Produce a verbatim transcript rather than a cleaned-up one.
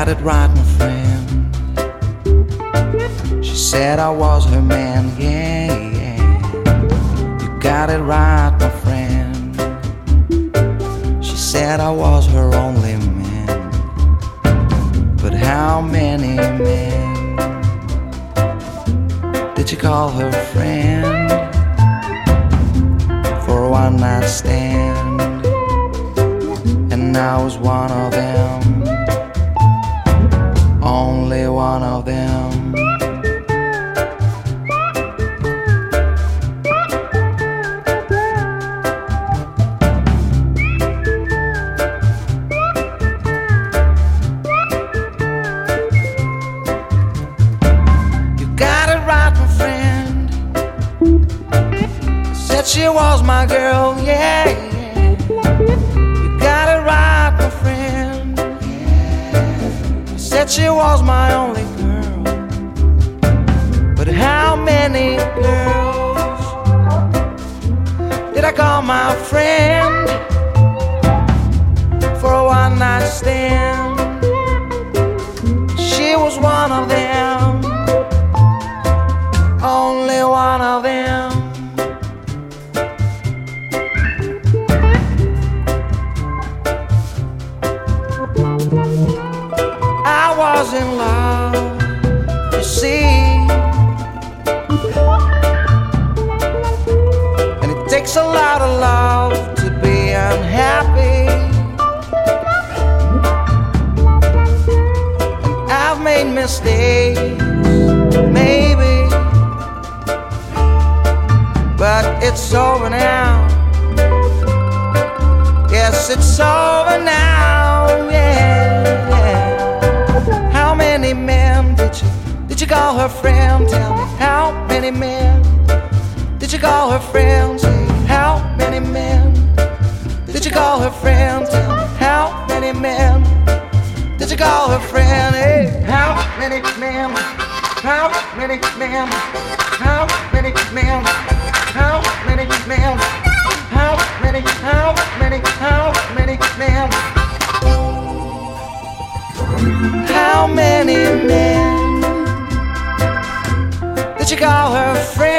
got it right, my friend. She said I was her man, yeah, yeah. You got it right, my friend. She said I was her only man. But how many men did you call her friend for a one night stand? And I was one of them, only one of them. You got it right, my friend. Said she was my girl, yeah, yeah. You got it right, my friend. Said she was my only girl. But how many girls did I call my friend for a one night stand? She was one of them, only one of them. I was in love, you see, and it takes a lot of love to be unhappy. And I've made mistakes, maybe, but it's over now. Yes, it's over now, yeah, yeah. How many men did you, did you call her friend? Tell me, how many men did you call her friend? Say, how many men did you call her friend? Tell me, how many men did you call her friend? Hey, how many men, how many men, how many men, how many men, how many, how many, how many men? How many men did you call her friend?